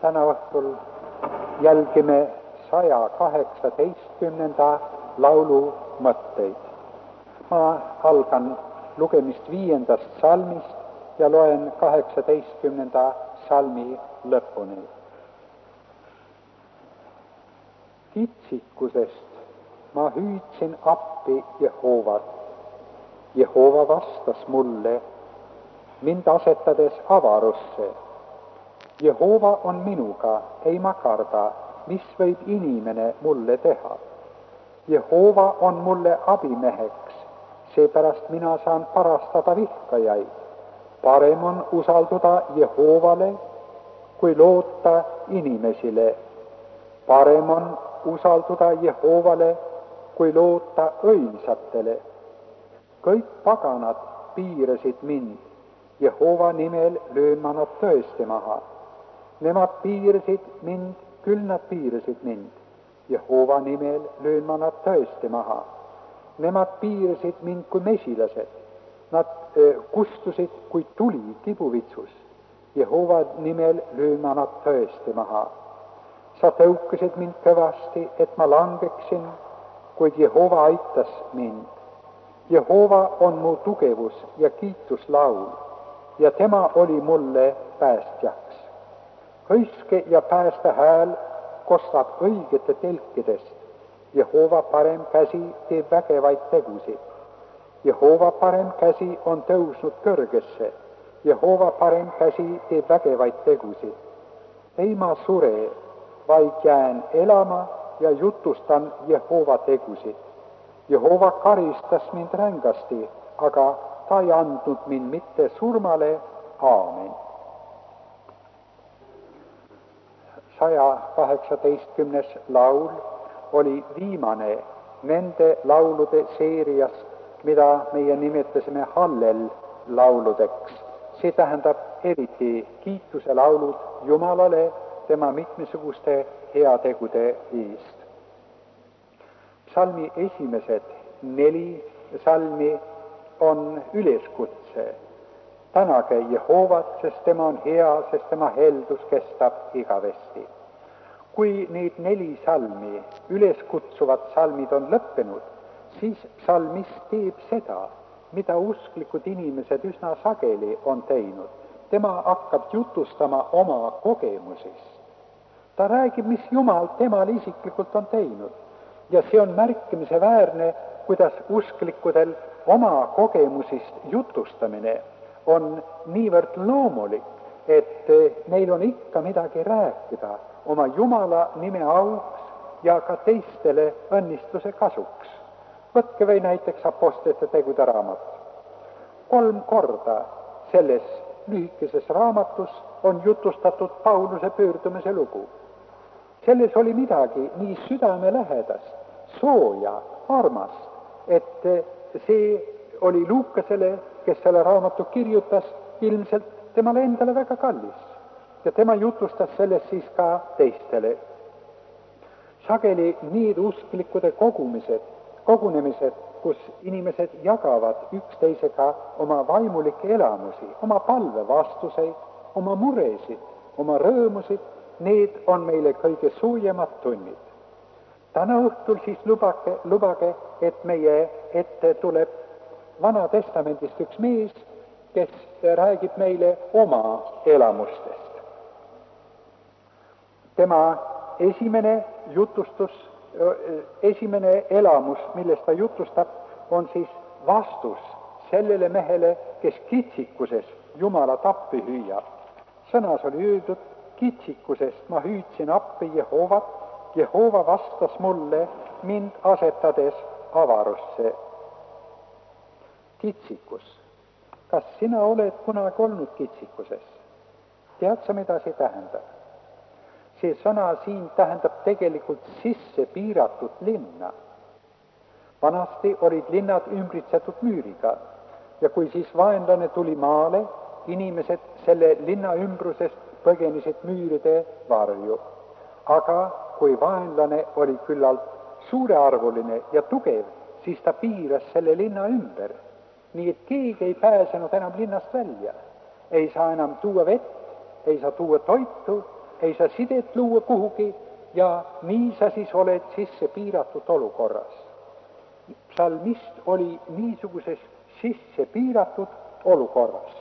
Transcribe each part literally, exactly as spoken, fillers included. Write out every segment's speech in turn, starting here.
täna õhtul jälgime saja kaheksateistkümnenda laulu mõtteid. Ma algan lugemist viiendast salmist ja loen kaheksateistkümnenda salmi lõpuni. Kitsikusest ma hüüdsin appi Jehoovat. Jehova vastas mulle, mind asetades avarusse. Jehova on minuga, ei ma karda, mis võib inimene mulle teha. Jehova on mulle abimeheks, seepärast mina saan parastada vihkajaid. Parem on usalduda Jehovale, kui loota inimesile. Parem on usalduda Jehovale, kui loota õilsatele. Kõik paganad piirasid mind, Jehova nimel löön ma nad tõesti maha. Nemad piirasid mind, küll nad piirasid mind, Jehova nimel löön ma nad tõesti maha. Nemad piirasid mind kui mesilased, nad äh, kustusid kui tuli kibuvitsus, Jehova nimel löön ma nad tõesti maha. Sa tõukasid mind kõvasti, et ma langeksin, kuid Jehova aitas mind. Jehova on mu tugevus ja kiituslaul ja tema oli mulle päästjaks. Hõiske ja pääste hääl kostab õigete telkidest. Jehova parem käsi teeb vägevaid tegusid. Jehova parem käsi on tõusnud kõrgesse. Jehova parem käsi teeb vägevaid tegusid. Ei ma sure, vaid jään elama ja jutustan Jehova tegusid. Jehova karistas mind rängasti, aga ta ei andnud mind mitte surmale. Aamen. saja kaheksateistkümnes laul oli viimane nende laulude seeriast, mida meie nimetasime Hallel lauludeks. See tähendab eriti kiituse laulud Jumalale tema mitmesuguste heategude eest. Psalmi esimesed neli salmi on üleskutse. Tänage Jehovat, sest tema on hea, sest tema heldus kestab igavesti. Kui need neli salmi, üleskutsuvad salmid on lõppenud, siis psalmist teeb seda, mida usklikud inimesed üsna sageli on teinud. Tema hakkab jutustama oma kogemusest. Ta räägib, mis Jumal temal isiklikult on teinud. Ja see on märkimise väärne, kuidas usklikudel oma kogemusist jutustamine on niivõrd loomulik, et neil on ikka midagi rääkida oma Jumala nime auks ja ka teistele õnnistuse kasuks. Võtke või näiteks Apostlite tegude raamat. Kolm korda selles lühikeses raamatus on jutustatud Pauluse pöördumise lugu. Selles oli midagi nii südamelähedast, sooja, armast, et see oli Luukasele, kes selle raamatu kirjutas, ilmselt temale endale väga kallis. Ja tema jutustas sellest siis ka teistele. Sageli need usklikude kogumised, kogunemised, kus inimesed jagavad üksteisega oma vaimulikke elamusi, oma palvevastuseid, oma muresid, oma rõõmusid, need on meile kõige soojemad tunnid. Täna õhtul siis lubage, lubage, et meie ette tuleb Vana Testamendist üks mees, kes räägib meile oma elamustest. Tema esimene jutustus, esimene elamus, millest ta jutustab, on siis vastus sellele mehele, kes kitsikuses Jumalat appi hüüab. Sõnas oli öeldud, kitsikusest ma hüüdsin appi Jehovat, Jehova vastas mulle, mind asetades avarusse. Kitsikus. Kas sina oled kunagi olnud kitsikuses? Tead sa, mida see tähendab? See sõna siin tähendab tegelikult sisse piiratud linna. Vanasti olid linnad ümbritsetud müüriga ja kui siis vaenlane tuli maale, inimesed selle linna ümbrusest põgenisid müüride varju. Aga kui vaenlane oli küllalt suurearvuline ja tugev, siis ta piiras selle linna ümber. Nii et keegi ei pääsenud enam linnast välja. Ei saa enam tuua vett, ei saa tuua toitu, ei saa sidet luua kuhugi ja nii sa siis oled sisse piiratud olukorras. Psalmist oli niisuguses sisse piiratud olukorras.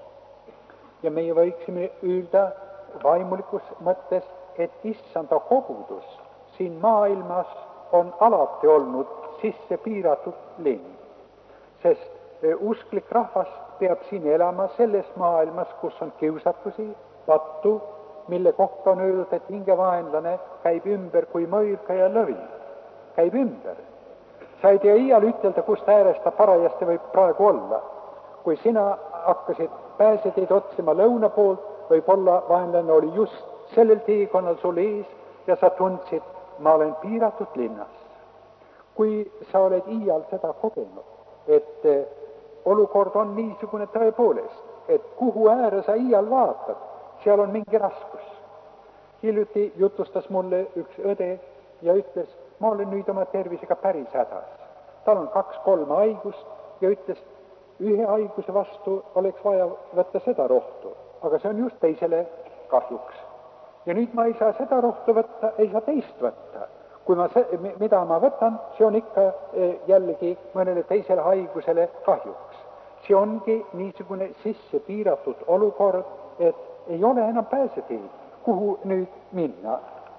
Ja meie võiksime öelda vaimulikus mõttes, et issanda kogudus siin maailmas on alati olnud sisse piiratud linn. Sest usklik rahvas peab siin elama selles maailmas, kus on kiusatusi, pattu, mille kohta on öeldud, et hingevaenlane käib ümber kui mõõrka ja lõvi. Käib ümber. Sa ei tea iial ütelda, kust äärest ta parajasti võib praegu olla. Kui sina hakkasid pääseteid otsima lõuna poolt, võib-olla vaenlane oli just sellel teekonnal sul ees ja sa tundsid, ma olen piiratud linnas. Kui sa oled iial seda kogenud, et olukord on niisugune tõepoolest, et kuhu ääre sa iial vaatad, seal on mingi raskus. Hiljuti jutustas mulle üks õde ja ütles, ma olen nüüd oma tervisega päris hädas. Tal on kaks-kolm haigust ja ütles, ühe haiguse vastu oleks vaja võtta seda rohtu, aga see on just teisele kahjuks. Ja nüüd ma ei saa seda rohtu võtta, ei saa teist võtta. Kui ma, mida ma võtan, see on ikka jällegi mõnele teisele haigusele kahjuks. See ongi niisugune sisse piiratud olukord, et ei ole enam pääseteid, kuhu nüüd minna.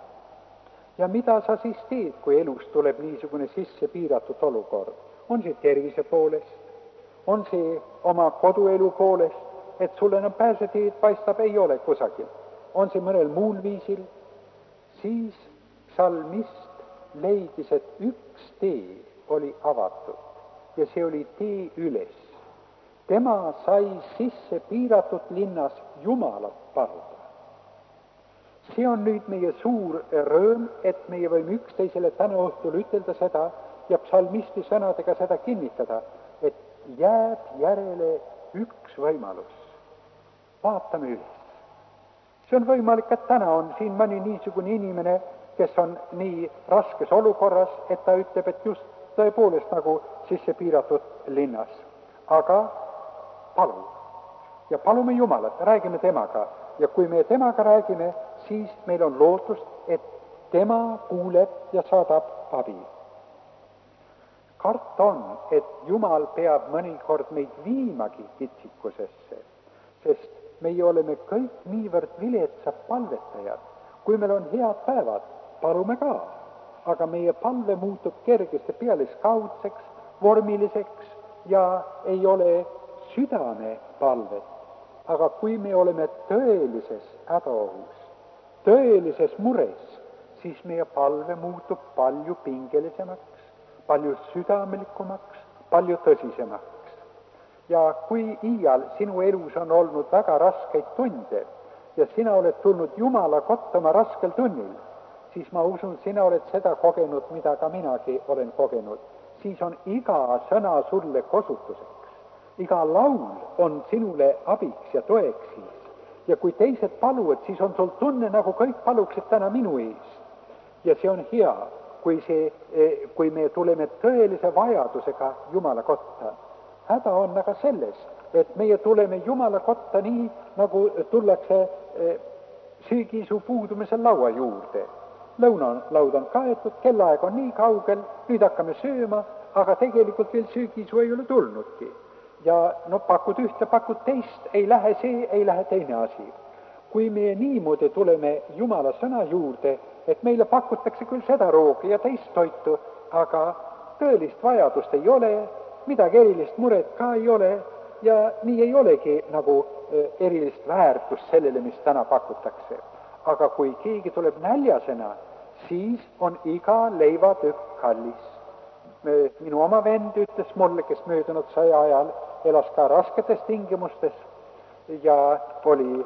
Ja mida sa siis teed, kui elus tuleb niisugune sisse piiratud olukord? On see tervise poolest? On see oma koduelu poolest, et sul enam pääseteed paistab ei ole kusagil? On see mõnel muul viisil? Siis psalmist leidis, et üks tee oli avatud ja see oli tee üles. Tema sai sisse piiratud linnas Jumalat paluda. See on nüüd meie suur rõõm, et meie võime üksteisele täna õhtul ütelda seda ja psalmisti sõnadega seda kinnitada, et jääb järele üks võimalus. Vaatame üles. See on võimalik, et täna on siin mõni niisugune inimene, kes on nii raskes olukorras, et ta ütleb, et just tõepoolest nagu sisse piiratud linnas. Aga palu. Ja palume Jumalat, räägime temaga. Ja kui me temaga räägime, siis meil on lootust, et tema kuuleb ja saadab abi. Kart on, et Jumal peab mõnikord meid viimagi kitsikusesse, sest meie oleme kõik niivõrd viletsad palvetajad. Kui meil on head päevad, palume ka, aga meie palve muutub kergesti pealiskaudseks, vormiliseks ja ei ole südame palvet. Aga kui me oleme tõelises hädaohus, tõelises mures, siis meie palve muutub palju pingelisemaks, palju südamelikumaks, palju tõsisemaks. Ja kui iial sinu elus on olnud väga raskeid tunde ja sina oled tulnud Jumala kotta oma raskel tunnil, siis ma usun, sina oled seda kogenud, mida ka minagi olen kogenud. Siis on iga sõna sulle kosutuseks. Iga laul on sinule abiks ja toeks siis. Ja kui teised paluvad, siis on sul tunne, nagu kõik paluksid täna minu ees. Ja see on hea, kui, see, kui me tuleme tõelise vajadusega Jumala kotta. Häda on aga selles, et meie tuleme Jumala kotta nii, nagu tullakse söögiisu puudumisel laua juurde. Lõunalaud on kaetud, kellaaeg on nii kaugel, nüüd hakkame sööma, aga tegelikult veel söögiisu ei ole tulnudki. Ja no pakud ühte, pakud teist, ei lähe see, ei lähe teine asi. Kui me niimoodi tuleme Jumala sõna juurde, et meile pakutakse küll seda roogi ja teist toitu, aga tõelist vajadust ei ole, midagi erilist muret ka ei ole ja nii ei olegi nagu erilist väärtust sellele, mis täna pakutakse. Aga kui keegi tuleb näljasena, siis on iga leivatükk kallis. Minu oma vend ütles mulle, kes möödunud sõja ajal elas ka rasketes tingimustes ja oli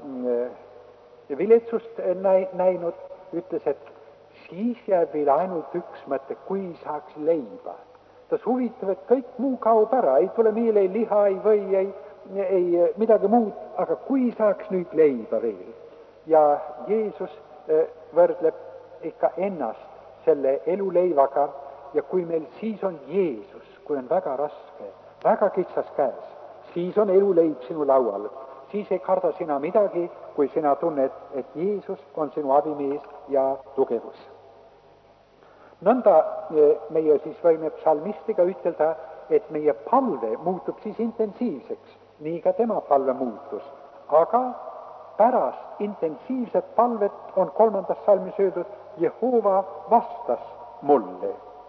viletsust näinud, ütles, et siis jääb veel ainult üks mõte, kui saaks leiba. Tas huvitav, et kõik muu kaob ära, ei tule meile ei liha, ei või, ei, ei midagi muud, aga kui saaks nüüd leiba veel. Ja Jeesus võrdleb ikka ennast selle eluleivaga ja kui meil siis on Jeesus, kui on väga raske, väga kitsas käes, siis on eluleib sinu laual. siis ei karda sina midagi, kui sina tunned, et Jeesus on sinu abimees ja tugevus. Nõnda meie siis võime psalmistiga ütelda, et meie palve muutub siis intensiivseks, nii ka tema palve muutus. Aga pärast intensiivset palvet on kolmandas salmis öeldud, Jehova vastas mulle.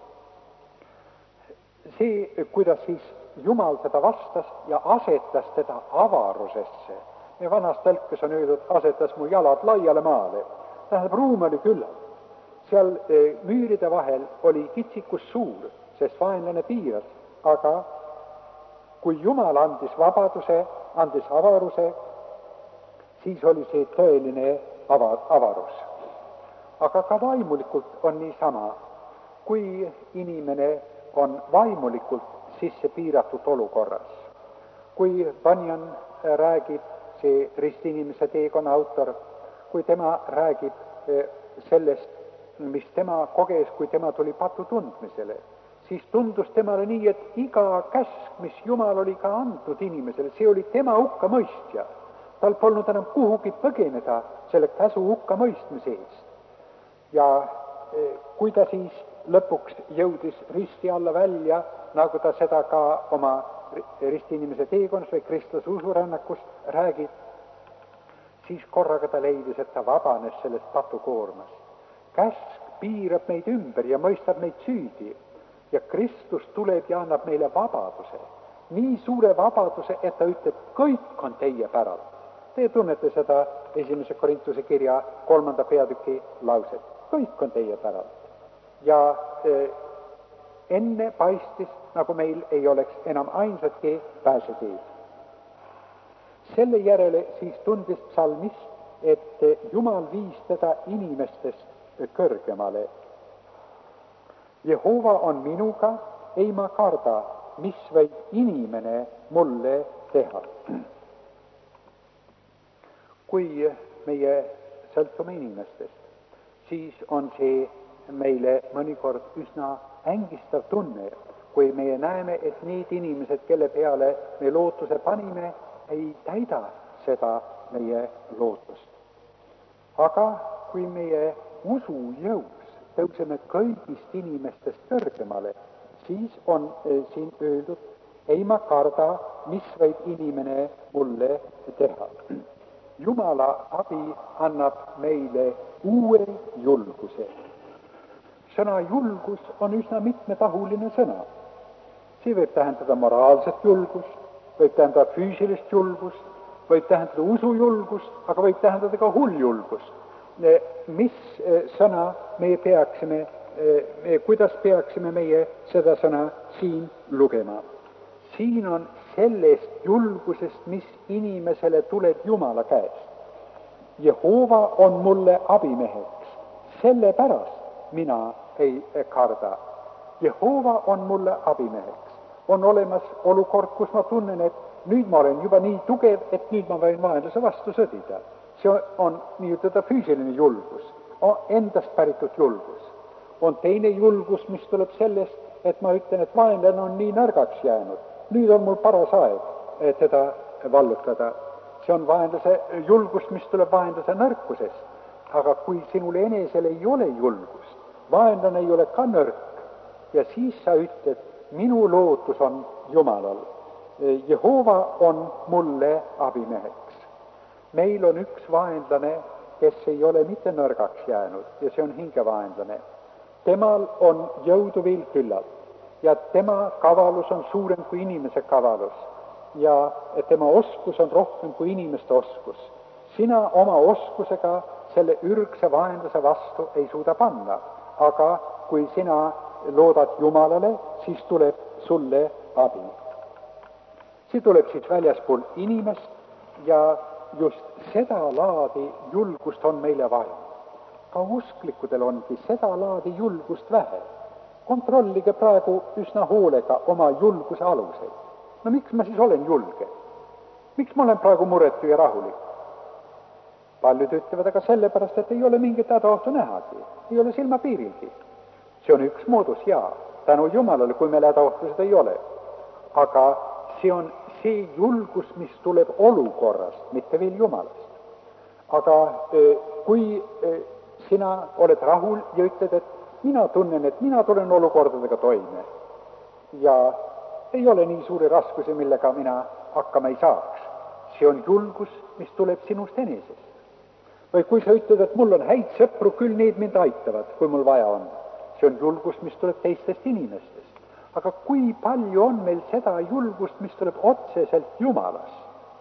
See, kuidas siis Jumal teda vastas ja asetas teda avarusesse. Ja vanas tõlkes on öeldud, asetas mu jalad laiale maale. Tähendab, ruum oli küllalt. Seal müüride vahel oli kitsikus suur, sest vaenlane piiras. Aga kui Jumal andis vabaduse, andis avaruse, siis oli see tõeline ava, avarus. Aga ka vaimulikult on niisama. Kui inimene on vaimulikult sisse piiratud olukorras. Kui Bunyan räägib, see ristiinimese teekonna autor, kui tema räägib sellest, mis tema koges, kui tema tuli patu tundmisele, siis tundus temale nii, et iga käsk, mis Jumal oli ka andnud inimesele, see oli tema hukka mõistja. Tal polnud enam kuhugi põgeneda selle käsu hukka mõistmise eest. Ja kui ta siis lõpuks jõudis risti alla välja, nagu ta seda ka oma ristiinimese teekonnas või Kristuse usurännakus räägib, siis korraga ta leidis, et ta vabanes sellest patukoormast. Käsk piirab meid ümber ja mõistab meid süüdi ja Kristus tuleb ja annab meile vabaduse. Nii suure vabaduse, et ta ütleb, kõik on teie päralt. Te tunnete seda esimese Korintuse kirja kolmanda peatüki lauset. Kõik on teie päralt. Ja eh, enne paistis, nagu meil ei oleks enam ainsatki pääseteed. Selle järele siis tundis psalmist, et Jumal viis teda inimestest kõrgemale. Jehova on minuga, ei ma karda, mis võib inimene mulle teha. Kui meie sõltume inimestest, siis on see meile mõnikord üsna ängistav tunne, kui meie näeme, et need inimesed, kelle peale me lootuse panime, ei täida seda meie lootust. Aga kui meie usujõus tõuseme kõigist inimestest kõrgemale, siis on siin öeldud, ei ma karda, mis võib inimene mulle teha. Jumala abi annab meile uue julguse. Sõna julgus on üsna mitmetahuline sõna. See võib tähendada moraalset julgust, võib tähendada füüsilist julgust, võib tähendada usujulgust, aga võib tähendada ka hulljulgust. Mis sõna me peaksime, kuidas peaksime meie seda sõna siin lugema? Siin on sellest julgusest, mis inimesele tuleb Jumala käest. Jehova on mulle abimeheks, sellepärast mina ei karda. Jehova on mulle abimeheks. On olemas olukord, kus ma tunnen, et nüüd ma olen juba nii tugev, et nüüd ma võin vaenlase vastu sõdida. See on nii-ütelda füüsiline julgus, endast päritud julgus. On teine julgus, mis tuleb sellest, et ma ütlen, et vaenlane on nii nõrgaks jäänud. Nüüd on mul paras aeg teda vallutada. See on vaenlase julgus, mis tuleb vaenlase nõrkusest. Aga kui sinul enesel ei ole julgust, vaenlane ei ole ka nõrk, ja siis sa ütled, minu lootus on Jumalal. Jehova on mulle abimeheks. Meil on üks vaenlane, kes ei ole mitte nõrgaks jäänud, ja see on hingevaenlane. Temal on jõudu veel küllalt. Ja tema kavalus on suurem kui inimese kavalus ja tema oskus on rohkem kui inimeste oskus. Sina oma oskusega selle ürgse vaenlase vastu ei suuda panna, aga kui sina loodad Jumalale, siis tuleb sulle abi. See tuleb siis väljaspool inimest ja just seda laadi julgust on meile vaja. Ka usklikudel ongi seda laadi julgust vähe. Kontrollige praegu üsna hoolega oma julguse aluseid. No miks ma siis olen julge? Miks ma olen praegu muretu ja rahulik? Paljud ütlevad aga sellepärast, et ei ole mingit hädaohtu nähagi. Ei ole silma piirilgi. See on üks moodus, jaa. Tänu Jumalale, kui meil hädaohtu seda ei ole. Aga see on see julgus, mis tuleb olukorrast, mitte veel Jumalast. Aga kui sina oled rahul ja ütled, et mina tunnen, et mina tulen olukordadega toime ja ei ole nii suuri raskusi, millega mina hakkama ei saaks. See on julgus, mis tuleb sinust enesest. Või kui sa ütled, et mul on häid sõpru, küll need mind aitavad, kui mul vaja on. See on julgus, mis tuleb teistest inimestest. Aga kui palju on meil seda julgust, mis tuleb otseselt Jumalast?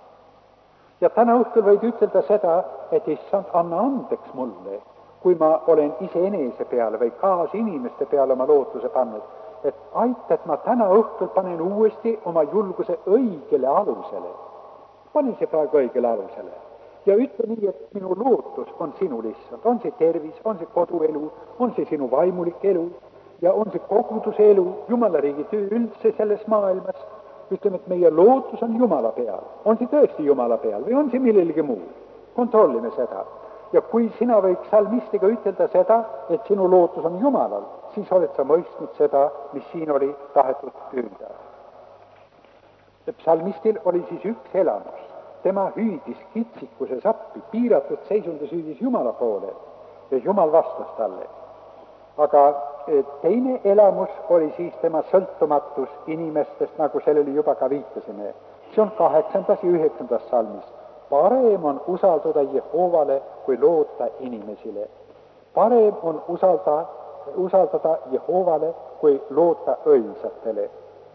Ja täna õhtul võid ütelda seda, et issand, anna andeks mulle, kui ma olen iseenese peale või kaas inimeste peale oma lootuse pannud, et aita, et ma täna õhtul panen uuesti oma julguse õigele alusele. Pane see praegu õigele alusele ja ütle nii, et minu lootus on sinul, issand. On see tervis, on see koduelu, on see sinu vaimulik elu ja on see koguduse elu, Jumala riigi töö üldse selles maailmas. Ütleme, et meie lootus on Jumala peal. On see tõesti Jumala peal või on see millelegi muu? Kontrollime seda. Ja kui sina võiks salmistiga ütelda seda, et sinu lootus on Jumalal, siis oled sa mõistnud seda, mis siin oli tahetud öelda. Psalmistil oli siis üks elamus. Tema hüüdis kitsikuse sappi, piiratud seisundis hüüdis Jumala poole ja Jumal vastas talle. Aga teine elamus oli siis tema sõltumatus inimestest, nagu sellele juba ka viitasime. See on kaheksandas ja üheksandas salmis. Parem on usaldada Jehovale, kui loota inimesile. Parem on usaldada, usaldada Jehovale, kui loota õilsatele.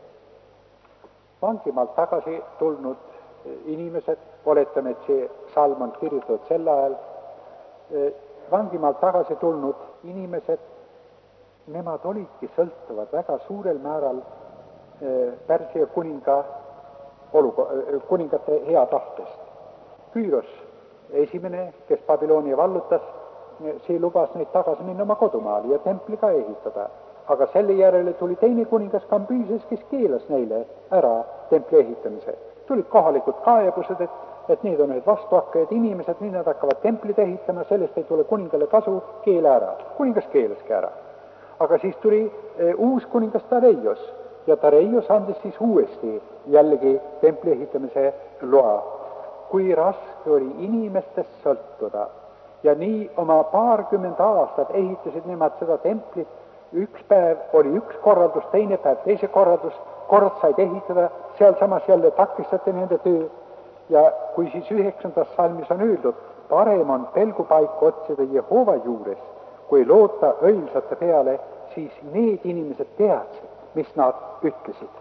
Vangimaalt tagasi tulnud inimesed, oletame, et see salm on kirjutatud sel ajal, vangimaalt tagasi tulnud inimesed, nemad olidki sõltuvad väga suurel määral Pärsia kuninga oluko, kuningate hea tahtest. Küüros esimene, kes Babylonia vallutas, see lubas neid tagasi minna oma kodumaale ja templi ka ehitada. Aga selle järele tuli teine kuningas Kambyses, kes keelas neile ära templi ehitamise. Tulid kohalikud kaebused, et, et need on need vastuhakkajad inimesed, nii nad hakkavad templit ehitama, sellest ei tule kuningale kasu, keela ära. Kuningas keelaski ära. Aga siis tuli e, uus kuningas Dareios ja Dareios andis siis uuesti jällegi templi ehitamise loa. Kui raske oli inimestest sõltuda ja nii oma paarkümmend aastat ehitasid nemad seda templit, üks päev oli üks korraldus, teine päev teise korraldus, kord said ehitada, seal samas jälle takistati nende töö ja kui siis üheksandas salmis on öeldud, parem on pelgupaiku otsida Jehova juures, kui loota õilsate peale, siis need inimesed teadsid, mis nad ütlesid.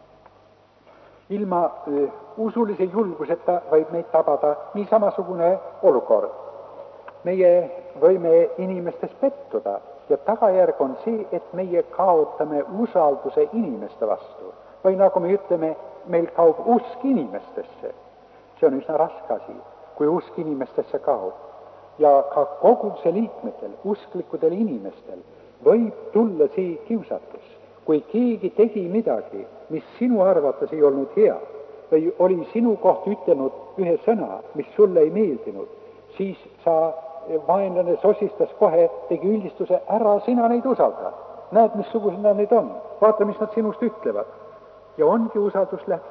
Ilma uh, usulise julguseta võib meid tabada nii samasugune olukord. Meie võime inimestes pettuda ja tagajärg on see, et meie kaotame usalduse inimeste vastu. Või nagu me ütleme, meil kaob usk inimestesse. See on üsna raske asi, kui usk inimestesse kaob. Ja ka koguduse liikmetel, usklikudel inimestel võib tulla see kiusatus. Kui keegi tegi midagi, mis sinu arvates ei olnud hea, või oli sinu koht ütelnud ühe sõna, mis sulle ei meeldinud, siis sa vaenlane sosistas kohe, tegi üldistuse, ära sina neid usalda. Näed, missugused nad need on. Vaata, mis nad sinust ütlevad. Ja ongi usaldus läbi.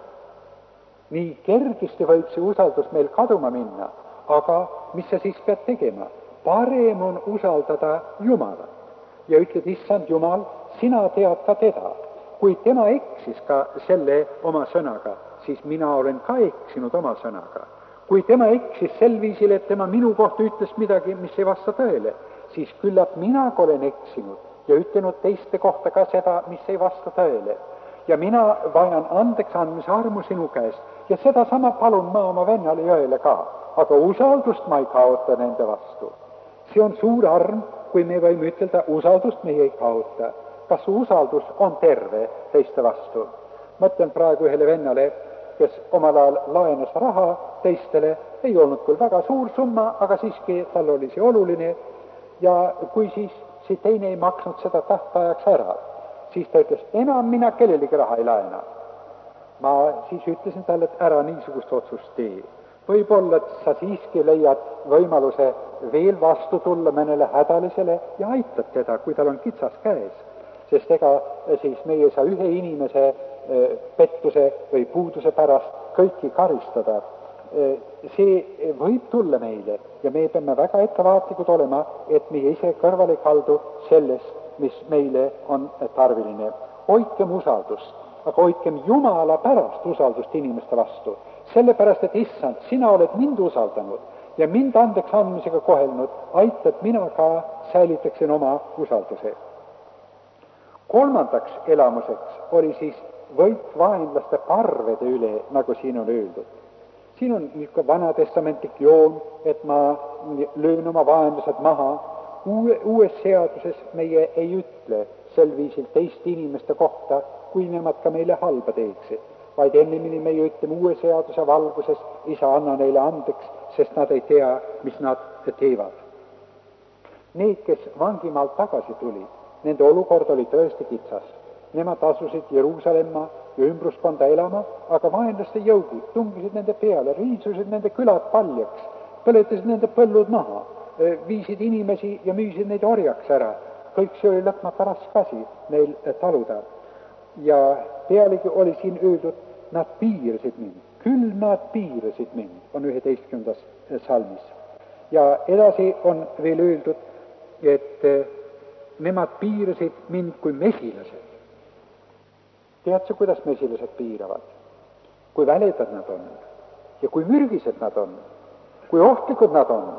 Nii kergesti võib see usaldus meil kaduma minna, aga mis sa siis pead tegema? Parem on usaldada Jumalat. Ja ütled, issand Jumal, sina tead ka teda. Kui tema eksis ka selle oma sõnaga, siis mina olen ka eksinud oma sõnaga. Kui tema eksis sel viisil, et tema minu kohta ütles midagi, mis ei vasta tõele, siis küllap mina olen eksinud ja ütlenud teiste kohta ka seda, mis ei vasta tõele. Ja mina vajan andeks andmise armu sinu käest ja seda sama palun ma oma vennale Jõele ka, aga usaldust ma ei kaota nende vastu. See on suur arm, kui me võime ütelda, usaldust meie ei kaota. Kas usaldus on terve teiste vastu? Mõtlen praegu ühele vennale, kes omal ajal laenas raha teistele, ei olnud küll väga suur summa, aga siiski tal oli see oluline ja kui siis see teine ei maksnud seda tähtajaks ära, siis ta ütles, enam mina kellelegi raha ei laena. Ma siis ütlesin talle, et ära niisugust otsust tee. Võib-olla, et sa siiski leiad võimaluse veel vastu tulla mõnele hädalisele ja aitad teda, kui tal on kitsas käes. Sest ega siis meie ei saa ühe inimese pettuse või puuduse pärast kõiki karistada. See võib tulla meile ja me peame väga ettevaatlikud olema, et meie ise kõrvale kaldu sellest, mis meile on tarviline. Hoidkem usaldust, aga hoidkem Jumala pärast usaldust inimeste vastu. Sellepärast, et issand, sina oled mind usaldanud ja mind andeks andmisega kohelnud, aitab mina ka säilitaksin oma usalduse. Kolmandaks elamuseks oli siis võit vaenlaste parvede üle, nagu siin on öeldud. Siin on niisugune vanatestamentlik joon, et ma löön oma vaenlased maha. Uue, uues seaduses meie ei ütle sel viisil teist inimeste kohta, kui nemad ka meile halba teeksid, vaid ennemini meie ütleme uue seaduse valguses, isa, anna neile andeks, sest nad ei tea, mis nad teevad. Need, kes vangimaalt tagasi tuli, nende olukord oli tõesti kitsas. Nemad asusid Jeruusalemma ja ümbruskonda elama, aga vaenlaste jõugud tungisid nende peale, riisusid nende külad paljaks, põletasid nende põllud maha, viisid inimesi ja müüsid neid orjaks ära. Kõik see oli lõpmata raske asi neil taluda. Ja pealegi oli siin öeldud, nad piirasid mind, küll nad piirasid mind, on üheteistkümnendas salmis. Ja edasi on veel öeldud, et nemad piirasid mind kui mesilased. Tead sa, kuidas mesilased piiravad? Kui väledad nad on ja kui mürgised nad on, kui ohtlikud nad on.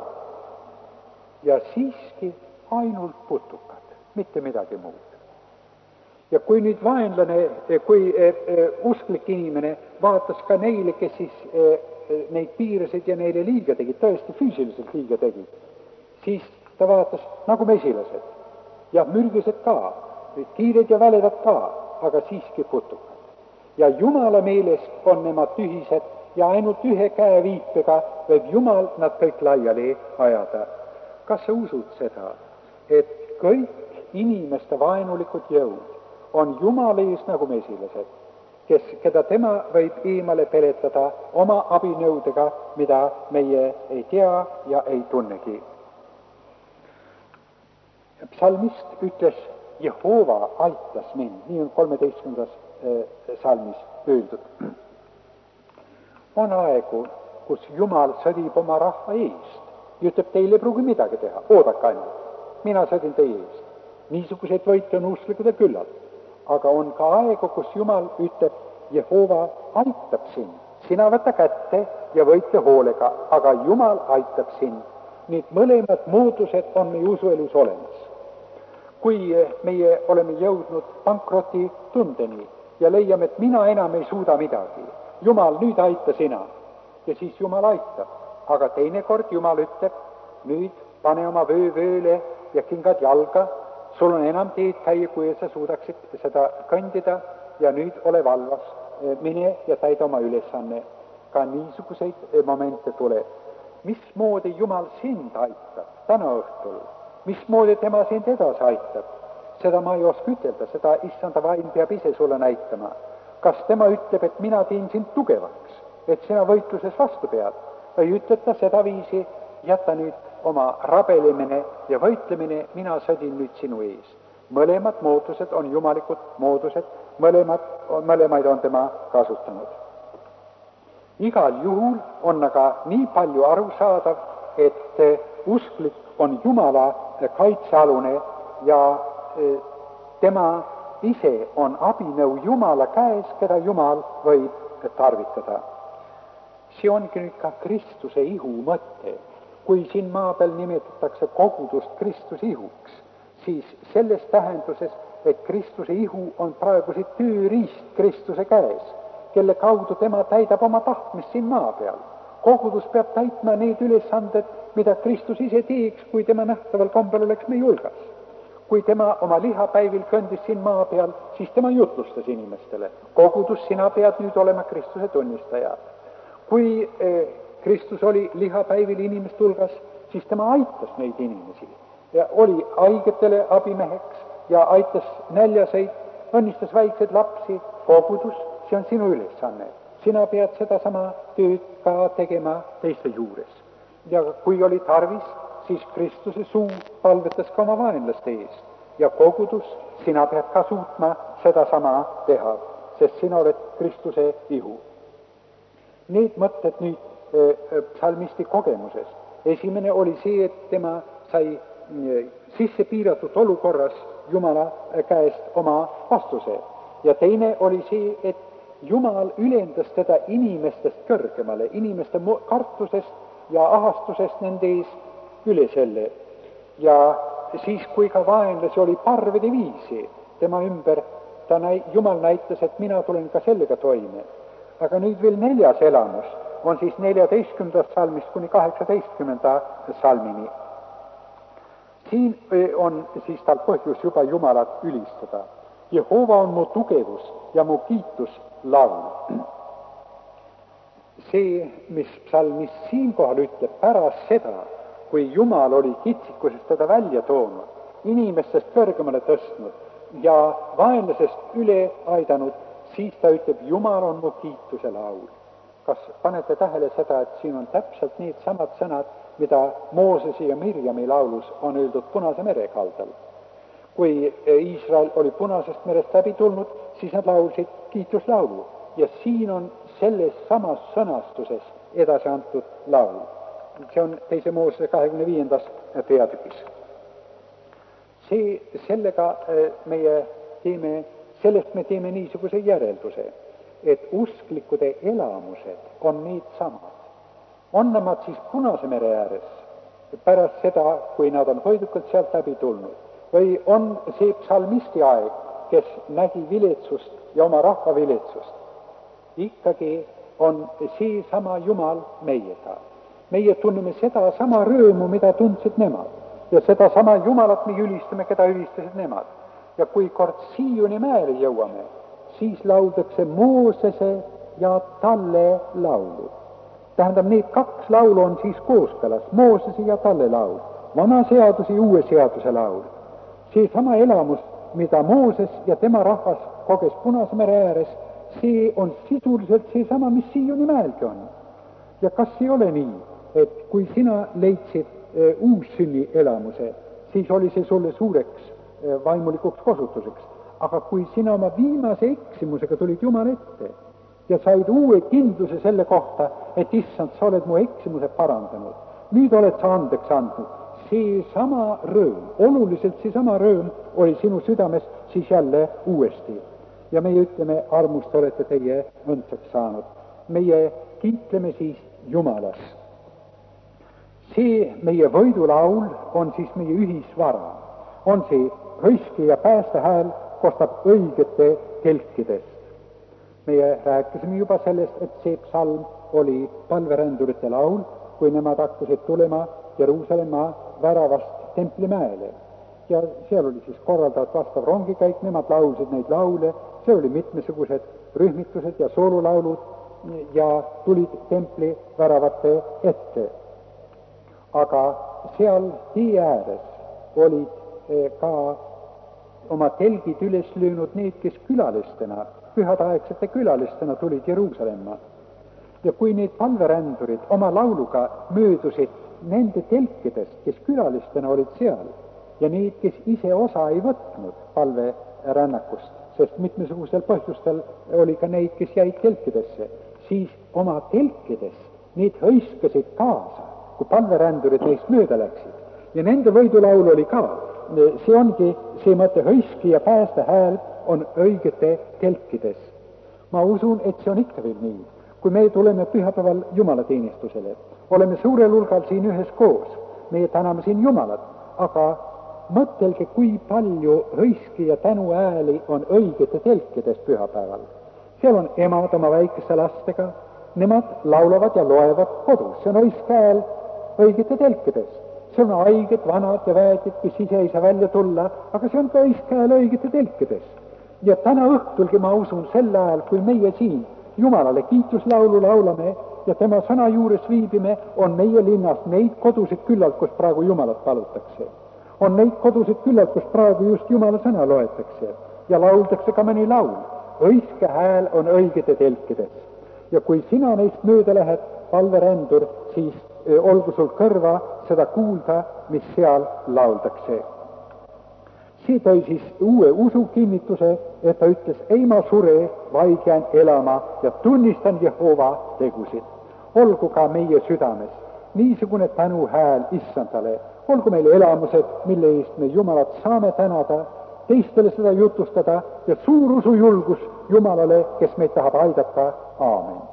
Ja siiski ainult putukad, mitte midagi muud. Ja kui nüüd vaenlane, kui eh, eh, usklik inimene vaatas ka neile, kes siis eh, neid piirasid ja neile liiga tegid, tõesti füüsiliselt liiga tegid, siis ta vaatas nagu mesilased ja mürgised ka, kiired ja väledad ka, aga siiski putukad. Ja Jumala meeles on nemad tühised ja ainult ühe käe viipega võib Jumal nad kõik laiali ajada. Kas sa usud seda, et kõik inimeste vaenulikud jõud on Jumal ees nagu mesilased, kes, keda tema võib eemale peletada oma abinõudega, mida meie ei tea ja ei tunnegi. Psalmist ütles, Jehova aitas mind, nii on kolmeteistkümnendas eh, salmis öeldud. On aegu, kus Jumal sõdib oma rahva eest ja ütleb, teile ei pruugi midagi teha, oodake ainult, mina sõdin teie eest. Niisuguseid võite on usklikud ja küllalt. Aga on ka aegu, kus Jumal ütleb, Jehova aitab sind, sina võta kätte ja võite hoolega, aga Jumal aitab sind. Need mõlemad moodused on meie usuelus olemas. Kui meie oleme jõudnud pankroti tundeni ja leiame, et mina enam ei suuda midagi, Jumal, nüüd aita sina, ja siis Jumal aitab. Aga teinekord Jumal ütleb, nüüd pane oma vöö vööle ja kingad jalga, sul on enam teed käia, kui sa suudaksid seda kõndida ja nüüd ole valvas, mine ja täida oma ülesanne. Ka niisuguseid momente tuleb. Mismoodi Jumal sind aitab täna õhtul? Mismoodi tema sind edasi aitab? Seda ma ei oska ütelda, seda issanda vaim peab ise sulle näitama. Kas tema ütleb, et mina teen sind tugevaks, et sina võitluses vastu pead? Või ütleb ta seda viisi, jäta nüüd oma rabelemine ja võitlemine, mina sõdin nüüd sinu ees. Mõlemad moodused on jumalikud moodused, mõlemad, mõlemaid on tema kasutanud. Igal juhul on aga nii palju arusaadav, et usklik on Jumala kaitsealune ja tema ise on abinõu Jumala käes, keda Jumal võib tarvitada. See ongi nüüd ka Kristuse ihu mõte. Kui siin maa peal nimetatakse kogudust Kristuse ihuks, siis selles tähenduses, et Kristuse ihu on praegu see tööriist Kristuse käes, kelle kaudu tema täidab oma tahtmist siin maa peal. Kogudus peab täitma need ülesanded, mida Kristus ise teeks, kui tema nähtaval kombel oleks meie hulgas. Kui tema oma lihapäivil kõndis siin maa peal, siis tema jutlustas inimestele. Kogudus, sina pead nüüd olema Kristuse tunnistaja. Kui eh, Kristus oli lihapäivil inimeste hulgas, siis tema aitas neid inimesi ja oli haigetele abimeheks ja aitas näljaseid, õnnistas väikseid lapsi. Kogudus, see on sinu ülesanne. Sina pead seda sama tööd ka tegema teiste juures. Ja kui oli tarvis, siis Kristuse suu palvetas ka oma vaenlaste eest. Ja kogudus, sina pead ka suutma seda sama teha, sest sina oled Kristuse ihu. need mõtted nüüd psalmisti kogemusest. Esimene oli see, et tema sai sisse piiratud olukorras Jumala käest oma vastuse. Ja teine oli see, et Jumal ülendas teda inimestest kõrgemale, inimeste kartusest ja ahastusest nende ees üle selle. Ja siis, kui ka vaenlasi oli parvede viisi tema ümber, ta näi, Jumal näitas, et mina tulen ka sellega toime. Aga nüüd veel neljas elamus on siis neljateistkümnendast salmist kuni kaheksateistkümnenda salmini. Siin on siis tal põhjus juba Jumalat ülistada. Jehova on mu tugevus ja mu kiitus laul. See, mis psalmis siinkohal ütleb pärast seda, kui Jumal oli kitsikusest teda välja toonud, inimestest kõrgemale tõstnud ja vaenlasest üle aidanud, siis ta ütleb, Jumal on mu kiituse laul. Kas panete tähele seda, et siin on täpselt need samad sõnad, mida Moosese ja Mirjami laulus on öeldud Punase mere kaldal. Kui Iisrael oli Punasest merest läbi tulnud, siis nad laulsid kiituslaulu ja siin on selles samas sõnastuses edasi antud laul. See on teise Moosese kahekümne viiendas peatükis. See, sellega meie teeme, sellest me teeme niisuguse järelduse, et usklikude elamused on need samad. On nemad siis Punase mere ääres pärast seda, kui nad on hoidukalt sealt läbi tulnud, või on see psalmisti aeg, kes nägi viletsust ja oma rahva viletsust. Ikkagi on see sama Jumal meiega. Meie tunneme seda sama rõõmu, mida tundsid nemad. Ja seda sama Jumalat me ülistame, keda ülistasid nemad. Ja kui kord Sioni mäele jõuame, siis lauldakse Moosese ja talle laulu. Tähendab, need kaks laulu on siis kooskõlas, Moosese ja talle laul, vana seaduse ja uue seaduse laul. See sama elamus, mida Mooses ja tema rahvas koges Punase mere ääres, see on sisuliselt see sama, mis Sioni mäelgi on. Ja kas ei ole nii, et kui sina leidsid e, uussünni elamuse, siis oli see sulle suureks e, vaimulikuks kosutuseks. Aga kui sina oma viimase eksimusega tulid Jumala ette ja said uue kindluse selle kohta, et issand, sa oled mu eksimuse parandanud, nüüd oled sa andeks andnud, see sama rõõm, oluliselt see sama rõõm oli sinu südames siis jälle uuesti. Ja meie ütleme, armust olete teie õndsaks saanud. Meie kiitleme siis Jumalas. See meie võidulaul on siis meie ühisvara. On see hõiski ja päästehääl kostab õigete telkidest. Meie rääkisime juba sellest, et see psalm oli palverändurite laul, kui nemad hakkasid tulema Jeruusalemma väravast templimäele. Ja seal oli siis korraldatud vastav rongikäik, nemad laulsid neid laule, see oli mitmesugused rühmitused ja soolulaulud ja tulid templi väravate ette. Aga seal tee ääres olid ka oma telgid üles löönud need, kes külalistena, pühadaegsete külalistena tulid Jeruusalemma. Ja kui need palverändurid oma lauluga möödusid nende telkidest, kes külalistena olid seal, ja need, kes ise osa ei võtnud palverännakust, sest mitmesugustel põhjustel oli ka neid, kes jäid telkidesse, siis oma telkides need hõiskasid kaasa, kui palverändurid neist mööda läksid. Ja nende võidulaul oli ka, see ongi see mõte, hõiski ja päästehääl on õigete telkides. Ma usun, et see on ikka veel nii. Kui me tuleme pühapäeval Jumalateenistusele, oleme suurel hulgal siin ühes koos, meie täname siin Jumalat, aga mõtelge, kui palju hõiski ja tänuääli on õigete telkides pühapäeval. Seal on emad oma väikeste lastega, nemad laulavad ja loevad kodus, see on hõiskääl õigete telkides. See on haiged, vanad ja väedid, kes ise ei saa välja tulla, aga see on ka hõiskääl õigete telkides. Ja täna õhtulgi ma usun sel ajal, kui meie siin Jumalale kiituslaulu laulame ja tema sõna juures viibime, on meie linnas neid kodusid küllalt, kus praegu Jumalat palutakse. On neid kodusid küllalt, kus praegu just Jumala sõna loetakse ja lauldakse ka mõni laul. Õiske hääl on õigete telkides. Ja kui sina neist mööda lähed, palverändur, siis öö, olgu sul kõrva seda kuulda, mis seal lauldakse. See tõi siis uue usu kinnituse, et ta ütles, ei ma sure, vaid jään elama ja tunnistan Jehova tegusid. Olgu ka meie südames niisugune tänu hääl Issandale, olgu meil elamused, mille eest me Jumalat saame tänada, teistele seda jutustada ja suur usujulgus Jumalale, kes meid tahab aidata. Aamen.